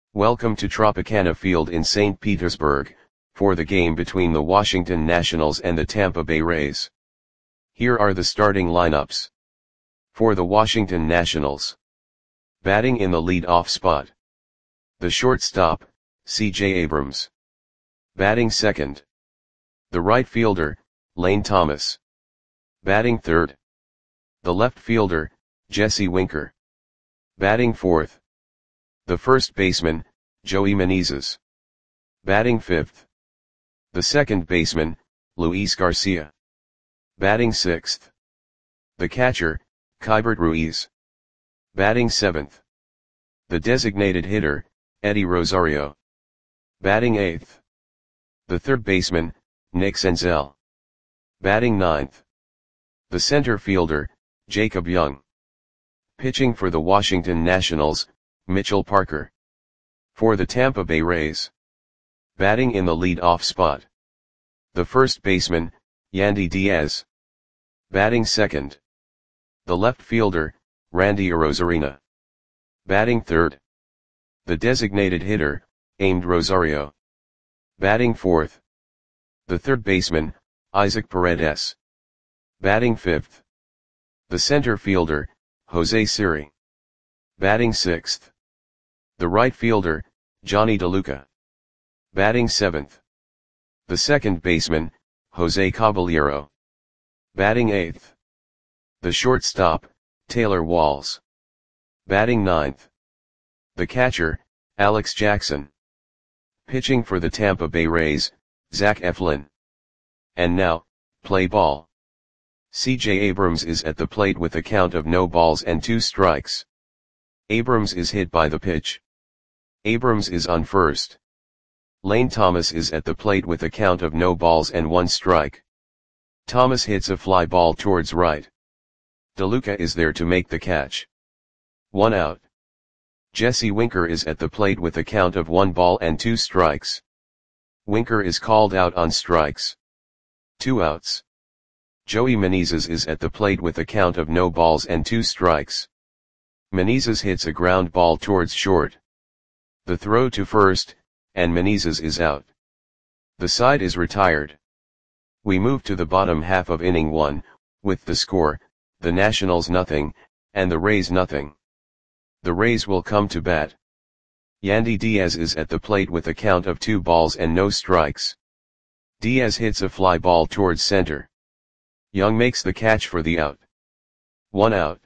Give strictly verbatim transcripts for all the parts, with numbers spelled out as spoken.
Welcome to Tropicana Field in Saint Petersburg, for the game between the Washington Nationals and the Tampa Bay Rays. Here are the starting lineups. For the Washington Nationals. Batting in the lead-off spot. The shortstop, C J Abrams. Batting second. The right fielder, Lane Thomas. Batting third. The left fielder, Jesse Winker. Batting fourth. The first baseman, Joey Meneses. Batting fifth. The second baseman, Luis Garcia. Batting sixth. The catcher, Keibert Ruiz. Batting seventh. The designated hitter, Eddie Rosario. Batting eighth. The third baseman, Nick Senzel. Batting ninth. The center fielder, Jacob Young. Pitching for the Washington Nationals, Mitchell Parker. For the Tampa Bay Rays. Batting in the lead-off spot. The first baseman, Yandy Diaz. Batting second. The left fielder, Randy Arozarena. Batting third. The designated hitter, Amed Rosario. Batting fourth. The third baseman, Isaac Paredes. Batting fifth. The center fielder, Jose Siri. Batting sixth. The right fielder, Johnny DeLuca. Batting seventh. The second baseman, Jose Caballero. Batting eighth. The shortstop, Taylor Walls. Batting ninth. The catcher, Alex Jackson. Pitching for the Tampa Bay Rays, Zach Eflin. And now, play ball. C J Abrams is at the plate with a count of no balls and two strikes. Abrams is hit by the pitch. Abrams is on first. Lane Thomas is at the plate with a count of no balls and one strike. Thomas hits a fly ball towards right. DeLuca is there to make the catch. One out. Jesse Winker is at the plate with a count of one ball and two strikes. Winker is called out on strikes. Two outs. Joey Meneses is at the plate with a count of no balls and two strikes. Meneses hits a ground ball towards short. The throw to first, and Meneses is out. The side is retired. We move to the bottom half of inning one, with the score, the Nationals nothing, and the Rays nothing. The Rays will come to bat. Yandy Diaz is at the plate with a count of two balls and no strikes. Diaz hits a fly ball towards center. Young makes the catch for the out. One out.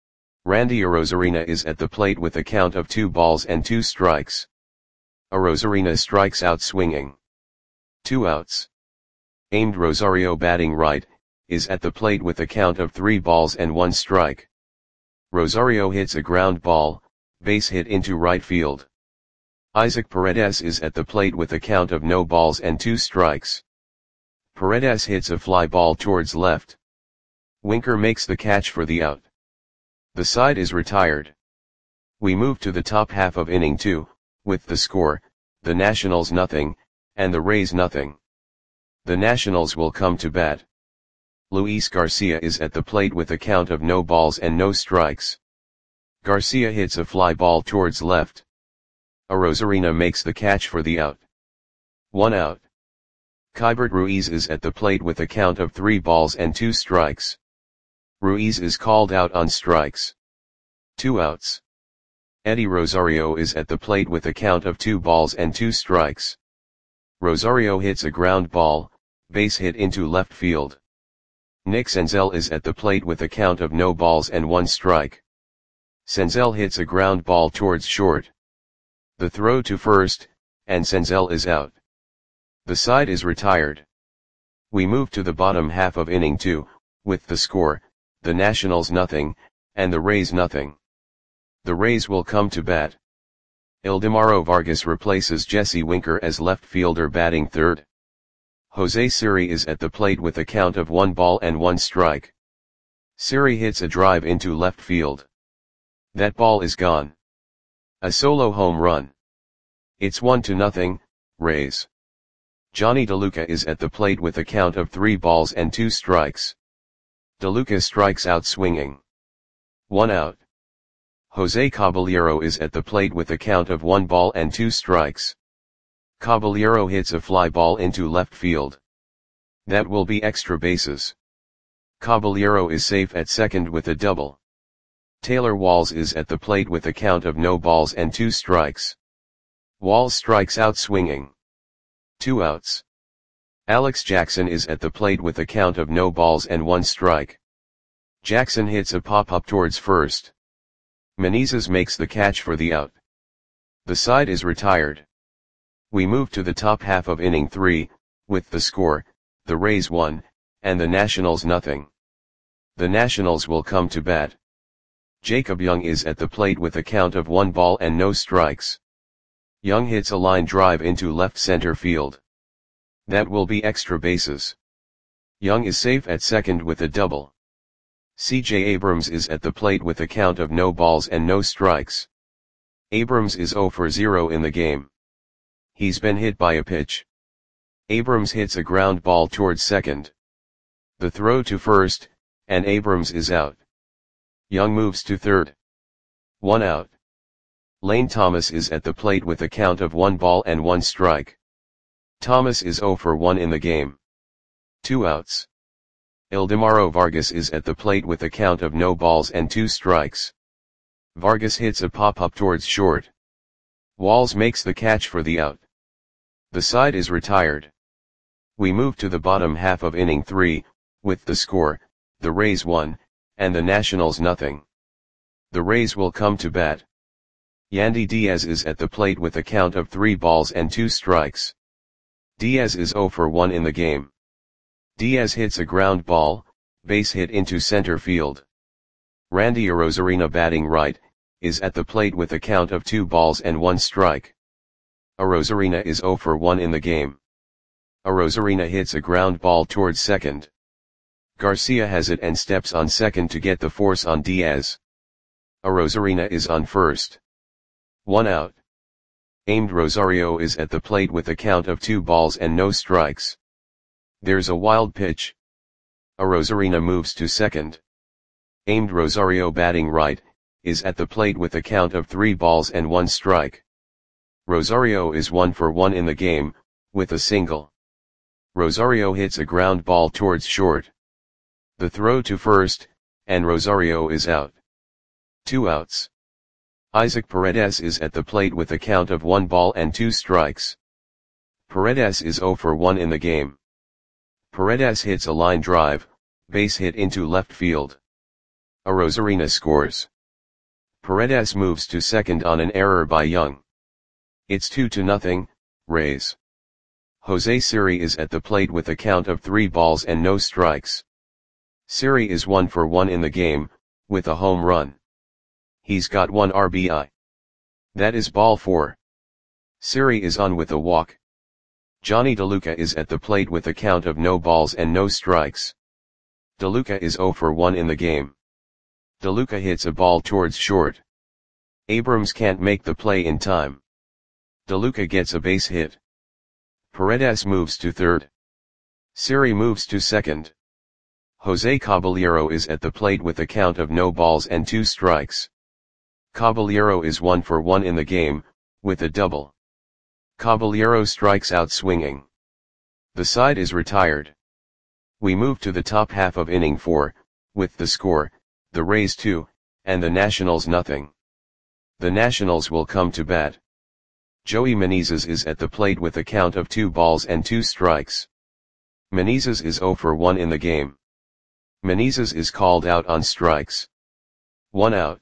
Randy Arozarena is at the plate with a count of two balls and two strikes. Arozarena strikes out swinging. Two outs. Amed Rosario batting right, is at the plate with a count of three balls and one strike. Rosario hits a ground ball, base hit into right field. Isaac Paredes is at the plate with a count of no balls and two strikes. Paredes hits a fly ball towards left. Winker makes the catch for the out. The side is retired. We move to the top half of inning two, with the score, the Nationals nothing, and the Rays nothing. The Nationals will come to bat. Luis Garcia is at the plate with a count of no balls and no strikes. Garcia hits a fly ball towards left. Arozarena makes the catch for the out. One out. Keibert Ruiz is at the plate with a count of three balls and two strikes. Ruiz is called out on strikes. Two outs. Eddie Rosario is at the plate with a count of two balls and two strikes. Rosario hits a ground ball, base hit into left field. Nick Senzel is at the plate with a count of no balls and one strike. Senzel hits a ground ball towards short. The throw to first, and Senzel is out. The side is retired. We move to the bottom half of inning two, with the score, the Nationals nothing, and the Rays nothing. The Rays will come to bat. Ildemaro Vargas replaces Jesse Winker as left fielder batting third. Jose Siri is at the plate with a count of one ball and one strike. Siri hits a drive into left field. That ball is gone. A solo home run. It's one to nothing, Rays. Johnny DeLuca is at the plate with a count of three balls and two strikes. DeLuca strikes out swinging. One out. Jose Caballero is at the plate with a count of one ball and two strikes. Caballero hits a fly ball into left field. That will be extra bases. Caballero is safe at second with a double. Taylor Walls is at the plate with a count of no balls and two strikes. Walls strikes out swinging. Two outs. Alex Jackson is at the plate with a count of no balls and one strike. Jackson hits a pop-up towards first. Menezes makes the catch for the out. The side is retired. We move to the top half of inning three, with the score, the Rays one, and the Nationals nothing. The Nationals will come to bat. Jacob Young is at the plate with a count of one ball and no strikes. Young hits a line drive into left center field. That will be extra bases. Young is safe at second with a double. C J Abrams is at the plate with a count of no balls and no strikes. Abrams is zero for zero in the game. He's been hit by a pitch. Abrams hits a ground ball towards second. The throw to first, and Abrams is out. Young moves to third. One out. Lane Thomas is at the plate with a count of one ball and one strike. Thomas is zero for one in the game. Two outs. Ildemaro Vargas is at the plate with a count of no balls and two strikes. Vargas hits a pop-up towards short. Walls makes the catch for the out. The side is retired. We move to the bottom half of inning three, with the score, the Rays one, and the Nationals nothing. The Rays will come to bat. Yandy Diaz is at the plate with a count of three balls and two strikes. Diaz is zero for one in the game. Diaz hits a ground ball, base hit into center field. Randy Arozarena, batting right, is at the plate with a count of two balls and one strike. Arozarena is zero for one in the game. Arozarena hits a ground ball towards second. Garcia has it and steps on second to get the force on Diaz. Arozarena is on first. One out. Aimed Rosario is at the plate with a count of two balls and no strikes. There's a wild pitch. Arozarena moves to second. Aimed Rosario, batting right, is at the plate with a count of three balls and one strike. Rosario is one for one in the game, with a single. Rosario hits a ground ball towards short. The throw to first, and Rosario is out. Two outs. Isaac Paredes is at the plate with a count of one ball and two strikes. Paredes is zero for one in the game. Paredes hits a line drive, base hit into left field. Arozarena scores. Paredes moves to second on an error by Young. It's two to nothing, Rays. Jose Siri is at the plate with a count of three balls and no strikes. Siri is one for one in the game, with a home run. He's got one R B I. That is ball four. Siri is on with a walk. Johnny DeLuca is at the plate with a count of no balls and no strikes. DeLuca is zero for one in the game. DeLuca hits a ball towards short. Abrams can't make the play in time. DeLuca gets a base hit. Paredes moves to third. Siri moves to second. Jose Caballero is at the plate with a count of no balls and two strikes. Caballero is one for one in the game, with a double. Caballero strikes out swinging. The side is retired. We move to the top half of inning four, with the score, the Rays two, and the Nationals nothing. The Nationals will come to bat. Joey Menezes is at the plate with a count of two balls and two strikes. Menezes is zero for one in the game. Menezes is called out on strikes. One out.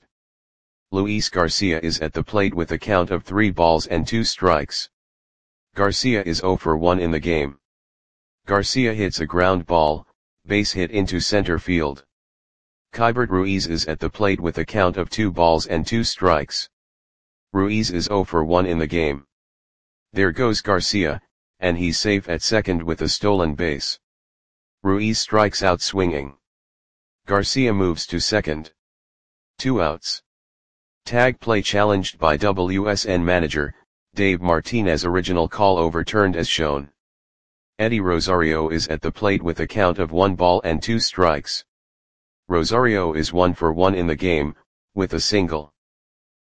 Luis Garcia is at the plate with a count of three balls and two strikes. Garcia is zero for one in the game. Garcia hits a ground ball, base hit into center field. Keibert Ruiz is at the plate with a count of two balls and two strikes. Ruiz is zero for one in the game. There goes Garcia, and he's safe at second with a stolen base. Ruiz strikes out swinging. Garcia moves to second. Two outs. Tag play challenged by W S N manager, Dave Martinez. Original call overturned as shown. Eddie Rosario is at the plate with a count of one ball and two strikes. Rosario is one for one in the game, with a single.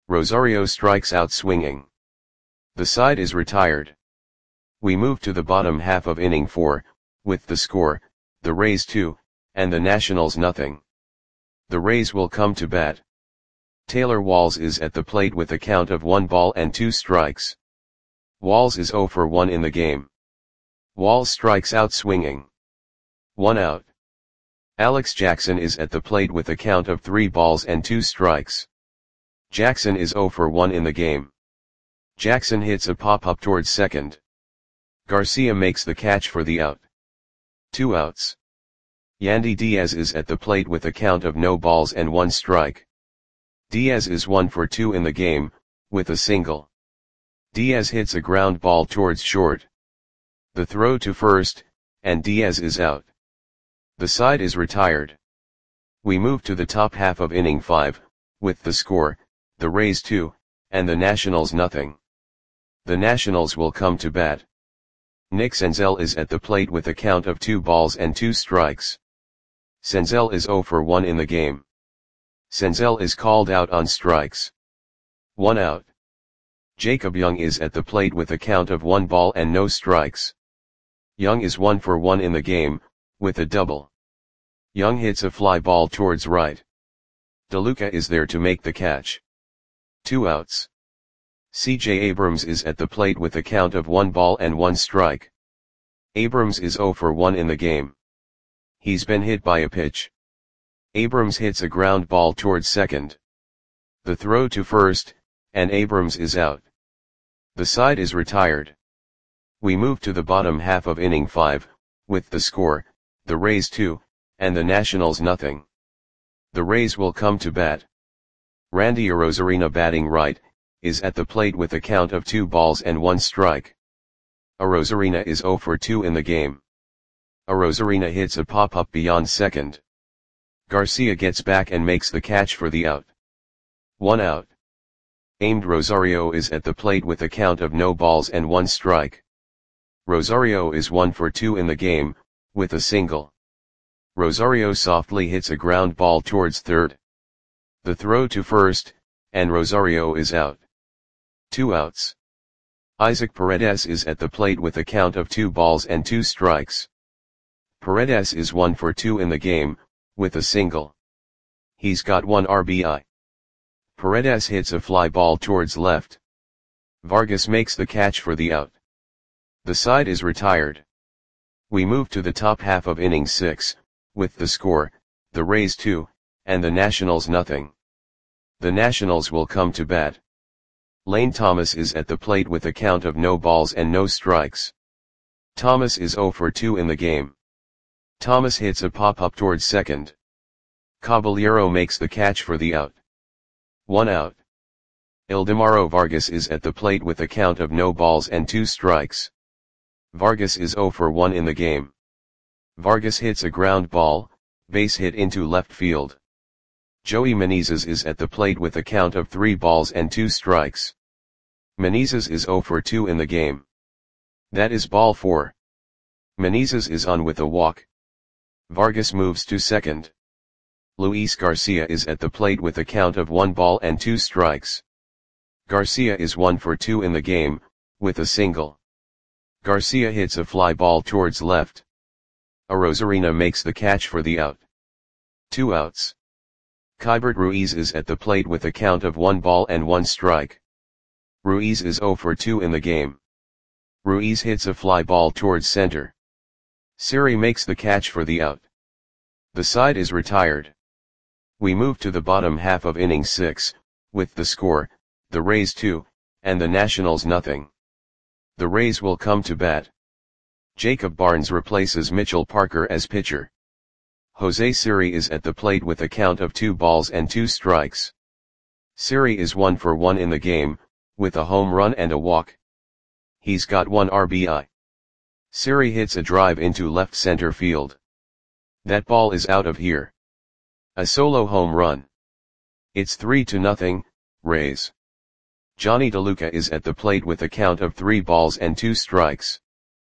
Rosario strikes out swinging. The side is retired. We move to the bottom half of inning four, with the score, the Rays two, and the Nationals nothing. The Rays will come to bat. Taylor Walls is at the plate with a count of one ball and two strikes. Walls is oh for one in the game. Walls strikes out swinging. One out. Alex Jackson is at the plate with a count of three balls and two strikes. Jackson is oh for one in the game. Jackson hits a pop-up towards second. Garcia makes the catch for the out. Two outs. Yandy Diaz is at the plate with a count of no balls and one strike. Diaz is one for two in the game, with a single. Diaz hits a ground ball towards short. The throw to first, and Diaz is out. The side is retired. We move to the top half of inning five, with the score, the Rays two, and the Nationals nothing. The Nationals will come to bat. Nick Senzel is at the plate with a count of two balls and two strikes. Senzel is oh for one in the game. Senzel is called out on strikes. One out. Jacob Young is at the plate with a count of one ball and no strikes. Young is one for one in the game, with a double. Young hits a fly ball towards right. DeLuca is there to make the catch. Two outs. C J Abrams is at the plate with a count of one ball and one strike. Abrams is oh for one in the game. He's been hit by a pitch. Abrams hits a ground ball towards second. The throw to first, and Abrams is out. The side is retired. We move to the bottom half of inning five, with the score, the Rays two, and the Nationals nothing. The Rays will come to bat. Randy Arozarena, batting right, is at the plate with a count of two balls and one strike. Arozarena is oh for two in the game. Arozarena hits a pop-up beyond second. Garcia gets back and makes the catch for the out. One out. Aimed Rosario is at the plate with a count of no balls and one strike. Rosario is one for two in the game, with a single. Rosario softly hits a ground ball towards third. The throw to first, and Rosario is out. Two outs. Isaac Paredes is at the plate with a count of two balls and two strikes. Paredes is one for two in the game, with a single. He's got one R B I. Paredes hits a fly ball towards left. Vargas makes the catch for the out. The side is retired. We move to the top half of inning six, with the score, the Rays two, and the Nationals nothing. The Nationals will come to bat. Lane Thomas is at the plate with a count of no balls and no strikes. Thomas is oh for two in the game. Thomas hits a pop-up towards second. Caballero makes the catch for the out. One out. Ildemaro Vargas is at the plate with a count of no balls and two strikes. Vargas is oh for one in the game. Vargas hits a ground ball, base hit into left field. Joey Menezes is at the plate with a count of three balls and two strikes. Menezes is oh for two in the game. That is ball four. Menezes is on with a walk. Vargas moves to second. Luis Garcia is at the plate with a count of one ball and two strikes. Garcia is one for two in the game, with a single. Garcia hits a fly ball towards left. Arozarena makes the catch for the out. Two outs. Keibert Ruiz is at the plate with a count of one ball and one strike. Ruiz is oh for two in the game. Ruiz hits a fly ball towards center. Siri makes the catch for the out. The side is retired. We move to the bottom half of inning six, with the score, the Rays two, and the Nationals nothing. The Rays will come to bat. Jacob Barnes replaces Mitchell Parker as pitcher. Jose Siri is at the plate with a count of two balls and two strikes. Siri is one for one in the game, with a home run and a walk. He's got one R B I. Siri hits a drive into left center field. That ball is out of here. A solo home run. It's three to nothing, Rays. Johnny DeLuca is at the plate with a count of three balls and two strikes.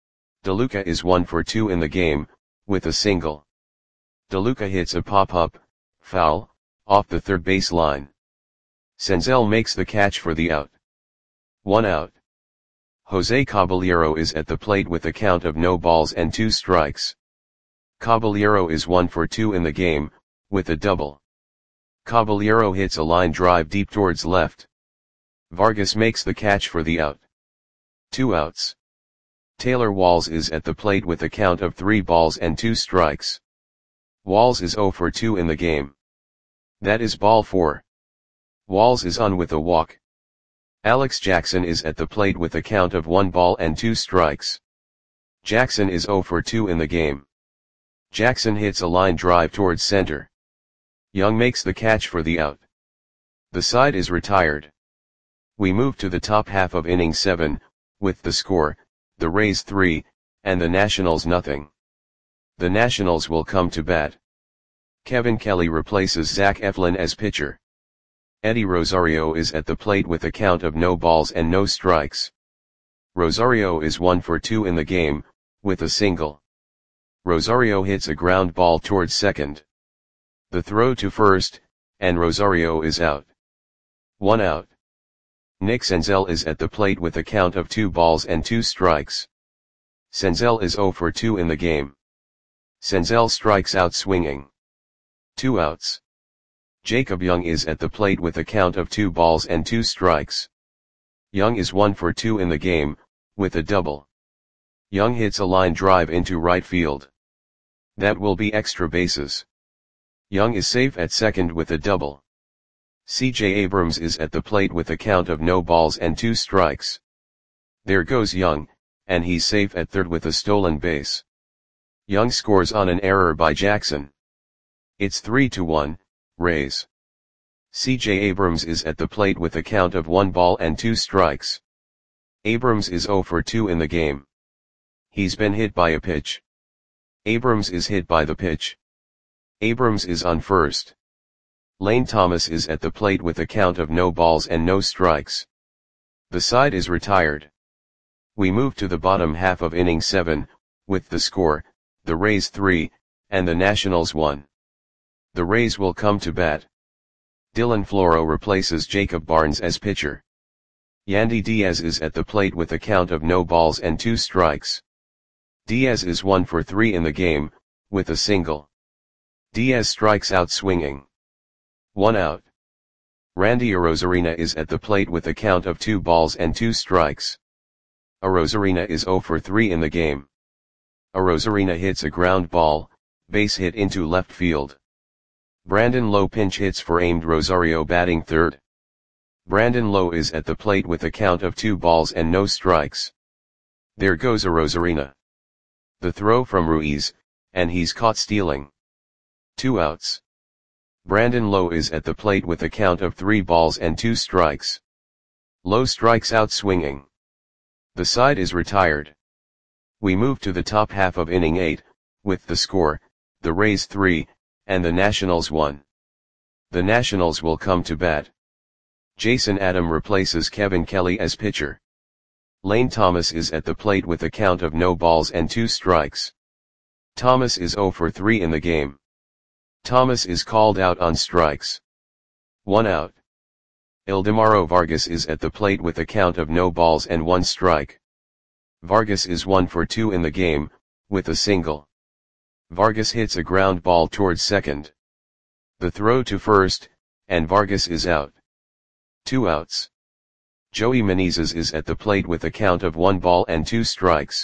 DeLuca is one for two in the game, with a single. DeLuca hits a pop-up, foul, off the third base line. Senzel makes the catch for the out. One out. Jose Caballero is at the plate with a count of no balls and two strikes. Caballero is one for two in the game, with a double. Caballero hits a line drive deep towards left. Vargas makes the catch for the out. Two outs. Taylor Walls is at the plate with a count of three balls and two strikes. Walls is zero for two in the game. That is ball four. Walls is on with a walk. Alex Jackson is at the plate with a count of one ball and two strikes. Jackson is zero for two in the game. Jackson hits a line drive towards center. Young makes the catch for the out. The side is retired. We move to the top half of inning seven, with the score, the Rays three, and the Nationals nothing. The Nationals will come to bat. Kevin Kelly replaces Zach Eflin as pitcher. Eddie Rosario is at the plate with a count of no balls and no strikes. Rosario is one for two in the game, with a single. Rosario hits a ground ball towards second. The throw to first, and Rosario is out. One out. Nick Senzel is at the plate with a count of two balls and two strikes. Senzel is zero for two in the game. Senzel strikes out swinging. Two outs. Jacob Young is at the plate with a count of two balls and two strikes. Young is one for two in the game, with a double. Young hits a line drive into right field. That will be extra bases. Young is safe at second with a double. C J Abrams is at the plate with a count of no balls and two strikes. There goes Young, and he's safe at third with a stolen base. Young scores on an error by Jackson. It's three to one. Rays. C J Abrams is at the plate with a count of one ball and two strikes. Abrams is zero for two in the game. He's been hit by a pitch. Abrams is hit by the pitch. Abrams is on first. Lane Thomas is at the plate with a count of no balls and no strikes. The side is retired. We move to the bottom half of inning seven, with the score, the Rays three, and the Nationals one. The Rays will come to bat. Dylan Floro replaces Jacob Barnes as pitcher. Yandy Diaz is at the plate with a count of no balls and two strikes. Diaz is one for three in the game, with a single. Diaz strikes out swinging. One out. Randy Arozarena is at the plate with a count of two balls and two strikes. Arozarena is zero for three in the game. Arozarena hits a ground ball, base hit into left field. Brandon Lowe pinch hits for aimed Rosario batting third. Brandon Lowe is at the plate with a count of two balls and no strikes. There goes Arozarena. The throw from Ruiz, and he's caught stealing. Two outs. Brandon Lowe is at the plate with a count of three balls and two strikes. Lowe strikes out swinging. The side is retired. We move to the top half of inning eight, with the score, the Rays three, and the Nationals one. The Nationals will come to bat. Jason Adam replaces Kevin Kelly as pitcher. Lane Thomas is at the plate with a count of no balls and two strikes. Thomas is zero for three in the game. Thomas is called out on strikes. One out. Ildemaro Vargas is at the plate with a count of no balls and one strike. Vargas is one for two in the game, with a single. Vargas hits a ground ball towards second. The throw to first, and Vargas is out. Two outs. Joey Menezes is at the plate with a count of one ball and two strikes.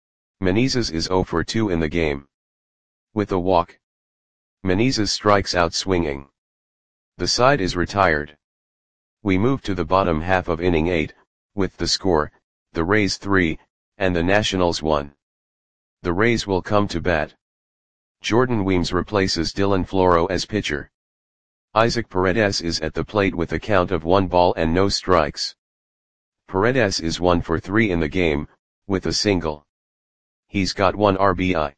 Menezes is zero for two in the game. With a walk. Menezes strikes out swinging. The side is retired. We move to the bottom half of inning eight, with the score, the Rays three, and the Nationals one. The Rays will come to bat. Jordan Weems replaces Dylan Floro as pitcher. Isaac Paredes is at the plate with a count of one ball and no strikes. Paredes is one for three in the game, with a single. He's got one R B I.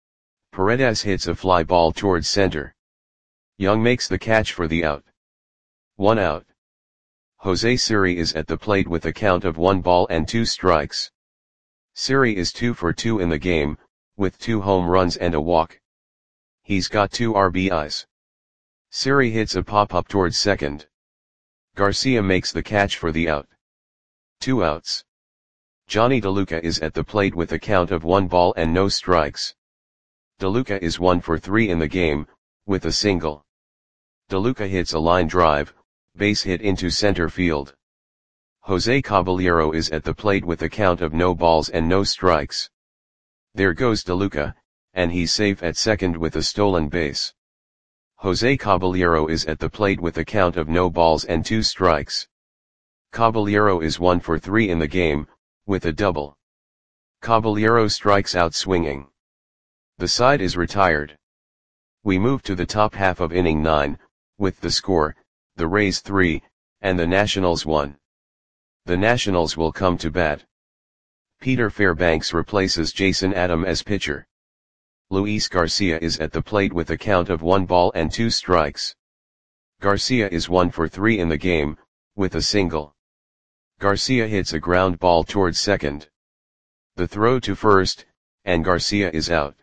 Paredes hits a fly ball towards center. Young makes the catch for the out. One out. Jose Siri is at the plate with a count of one ball and two strikes. Siri is two for two in the game, with two home runs and a walk. He's got two R B Is. Siri hits a pop-up towards second. Garcia makes the catch for the out. Two outs. Johnny DeLuca is at the plate with a count of one ball and no strikes. DeLuca is one for three in the game, with a single. DeLuca hits a line drive, base hit into center field. Jose Caballero is at the plate with a count of no balls and no strikes. There goes DeLuca, and he's safe at second with a stolen base. Jose Caballero is at the plate with a count of no balls and two strikes. Caballero is one for three in the game, with a double. Caballero strikes out swinging. The side is retired. We move to the top half of inning nine, with the score, the Rays three, and the Nationals one. The Nationals will come to bat. Peter Fairbanks replaces Jason Adam as pitcher. Luis Garcia is at the plate with a count of one ball and two strikes. Garcia is one for three in the game, with a single. Garcia hits a ground ball towards second. The throw to first, and Garcia is out.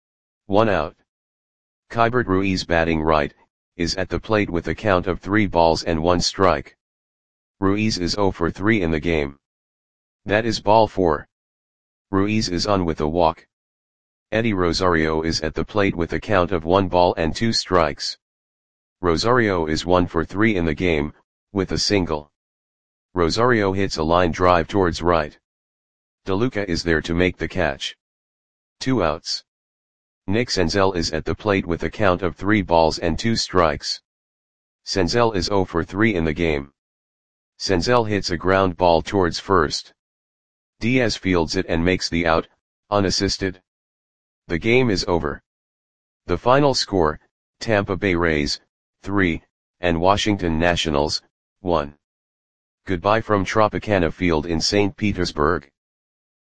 One out. Keibert Ruiz, batting right, is at the plate with a count of three balls and one strike. Ruiz is zero for three in the game. That is ball four. Ruiz is on with a walk. Eddie Rosario is at the plate with a count of one ball and two strikes. Rosario is one for three in the game, with a single. Rosario hits a line drive towards right. DeLuca is there to make the catch. Two outs. Nick Senzel is at the plate with a count of three balls and two strikes. Senzel is zero for three in the game. Senzel hits a ground ball towards first. Diaz fields it and makes the out, unassisted. The game is over. The final score, Tampa Bay Rays, three, and Washington Nationals, one. Goodbye from Tropicana Field in Saint Petersburg.